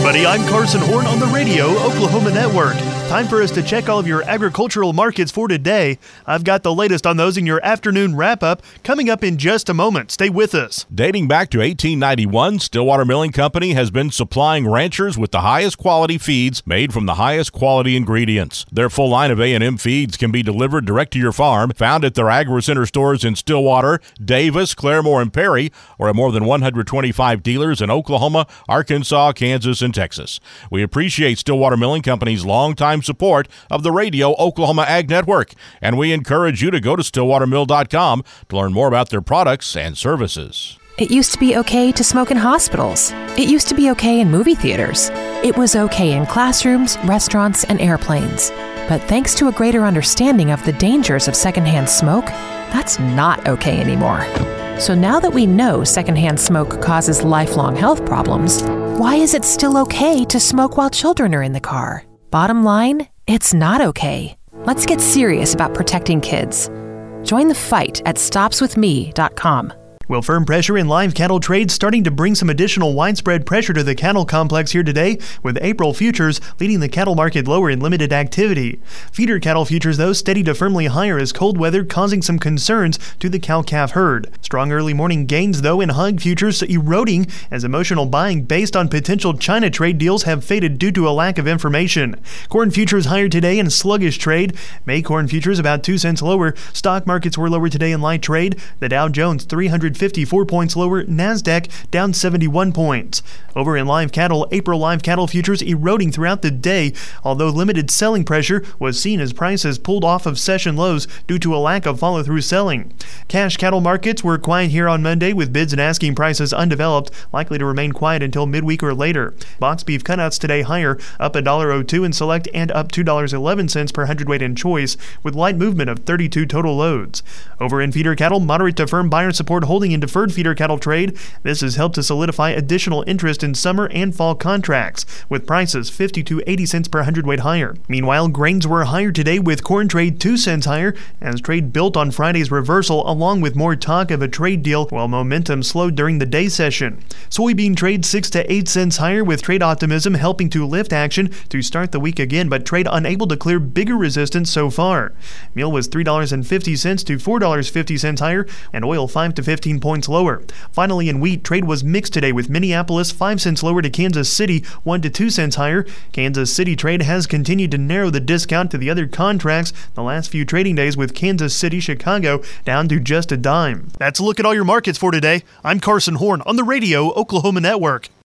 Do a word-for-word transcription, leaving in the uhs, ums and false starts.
everybody. I'm Carson Horn on the Radio Oklahoma Network. Time for us to check all of your agricultural markets for today. I've got the latest on those in your afternoon wrap-up coming up in just a moment. Stay with us. Dating back to eighteen ninety-one, Stillwater Milling Company has been supplying ranchers with the highest quality feeds made from the highest quality ingredients. Their full line of A and M feeds can be delivered direct to your farm, found at their Agri-Center stores in Stillwater, Davis, Claremore, and Perry, or at more than one hundred twenty-five dealers in Oklahoma, Arkansas, Kansas, and Texas. We appreciate Stillwater Milling Company's longtime support of the Radio Oklahoma Ag Network, and we encourage you to go to stillwater mill dot com to learn more about their products and services. It used to be okay to smoke in hospitals. It used to be okay in movie theaters. It was okay in classrooms, restaurants, and airplanes. But thanks to a greater understanding of the dangers of secondhand smoke, that's not okay anymore. So now that we know secondhand smoke causes lifelong health problems, why is it still okay to smoke while children are in the car? Bottom line, it's not okay. Let's get serious about protecting kids. Join the fight at stops with me dot com. Well, firm pressure in live cattle trade starting to bring some additional widespread pressure to the cattle complex here today, with April futures leading the cattle market lower in limited activity. Feeder cattle futures, though, steady to firmly higher as cold weather causing some concerns to the cow-calf herd. Strong early morning gains, though, in hog futures eroding as emotional buying based on potential China trade deals have faded due to a lack of information. Corn futures higher today in sluggish trade. May corn futures about two cents lower. Stock markets were lower today in light trade. The Dow Jones three hundred fifty-four points lower, NASDAQ down seventy-one points. Over in live cattle, April live cattle futures eroding throughout the day, although limited selling pressure was seen as prices pulled off of session lows due to a lack of follow-through selling. Cash cattle markets were quiet here on Monday with bids and asking prices undeveloped, likely to remain quiet until midweek or later. Box beef cutouts today higher, up one dollar oh two in select and up two dollars and eleven cents per hundredweight in choice, with light movement of thirty-two total loads. Over in feeder cattle, moderate to firm buyer support holding in deferred feeder cattle trade. This has helped to solidify additional interest in summer and fall contracts, with prices fifty to eighty cents per hundredweight higher. Meanwhile, grains were higher today with corn trade two cents higher as trade built on Friday's reversal along with more talk of a trade deal while momentum slowed during the day session. Soybean trade six to eight cents higher with trade optimism helping to lift action to start the week again, but trade unable to clear bigger resistance so far. Meal was three dollars and fifty cents to four dollars and fifty cents higher and oil five to fifteen points lower. Finally, in wheat, trade was mixed today with Minneapolis five cents lower to Kansas City one to two cents higher. Kansas City trade has continued to narrow the discount to the other contracts the last few trading days, with Kansas City, Chicago down to just a dime. That's a look at all your markets for today. I'm Carson Horn on the Radio Oklahoma Network.